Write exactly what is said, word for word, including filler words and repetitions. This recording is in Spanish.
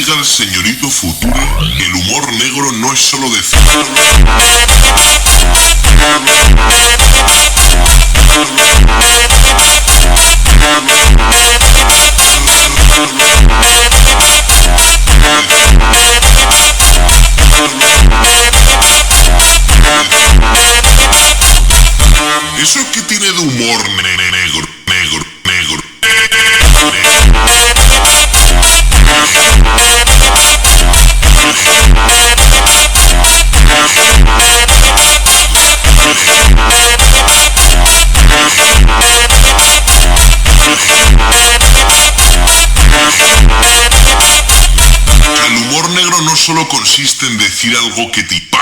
diga al señorito Future que el humor negro no es solo decir. ¿Eso qué tiene de humor ne ne negro, negro, negro? El humor negro no solo consiste en decir algo que te impacta.